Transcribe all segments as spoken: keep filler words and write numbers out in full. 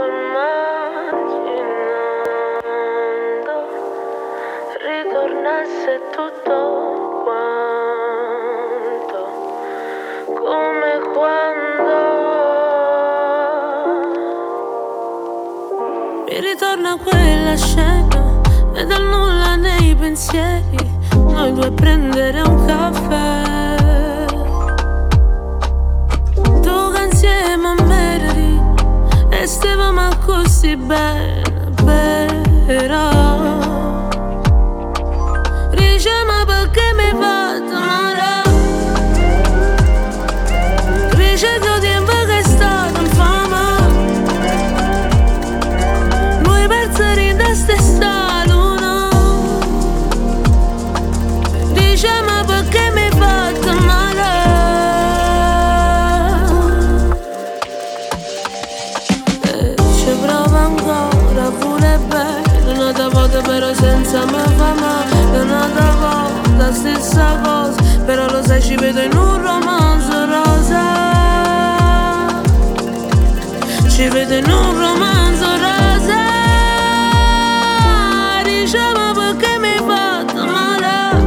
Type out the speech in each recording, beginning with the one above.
immaginando ritornasse tutto quanto come quando mi ritorna quella scena e dal nulla nei pensieri noi due prendere un caffè, tu che insieme a me eri e stavamo così bene, però dice ma perché mi hai fatto male, dice che il tempo che è stato infame, noi persi in testa e sta luna, dice ma perché mi hai fatto male, e ci provo ancora pure bene, un'altra volta però senza me fa male, un'altra volta stessa cosa, però lo sai ci vedo in un romanzo rosa, ci vedo in un romanzo rosa, diciamo perché mi hai fatto male,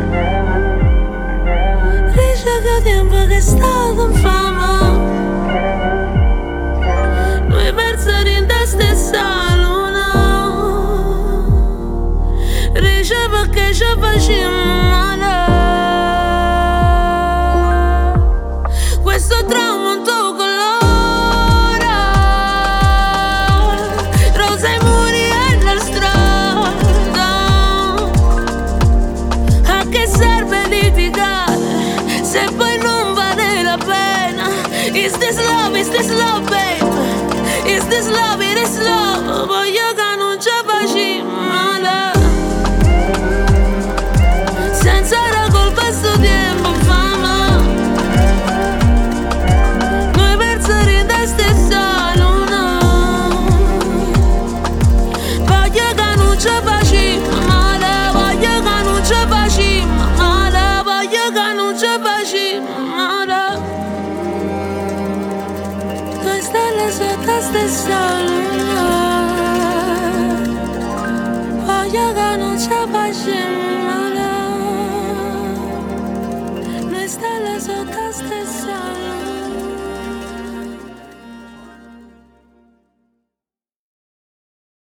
dice che tempo che è stato infame, noi persi in te stessa luna, dice perché ci facciamo male, questo trauma un tuo colore, rosa e muri e la strada, a che serve litigare se poi non vale la pena, is this love, is this love babe, is this love, it is love, voglio